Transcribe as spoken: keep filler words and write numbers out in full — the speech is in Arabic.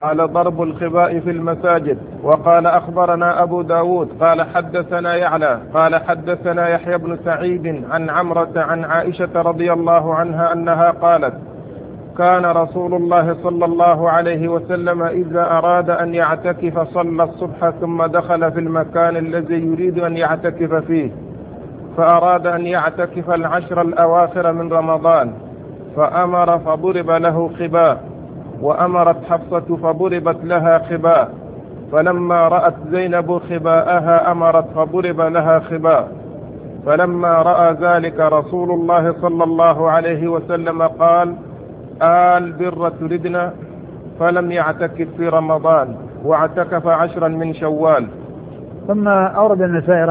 على ضرب الخباء في المساجد. وقال أخبرنا أبو داود قال حدثنا يعلى قال حدثنا يحيى بن سعيد عن عمرة عن عائشة رضي الله عنها أنها قالت: كان رسول الله صلى الله عليه وسلم إذا أراد أن يعتكف صلى الصبح ثم دخل في المكان الذي يريد أن يعتكف فيه، فأراد أن يعتكف العشر الأواخر من رمضان، فأمر فضرب له خباء، وأمرت حفصة فضربت لها خباء، فلما رأت زينب خباءها أمرت فضرب لها خباء، فلما رأى ذلك رسول الله صلى الله عليه وسلم قال: آل بر تردنا، فلم يعتكف في رمضان واعتكف عشرا من شوال. ثم أورد النسائي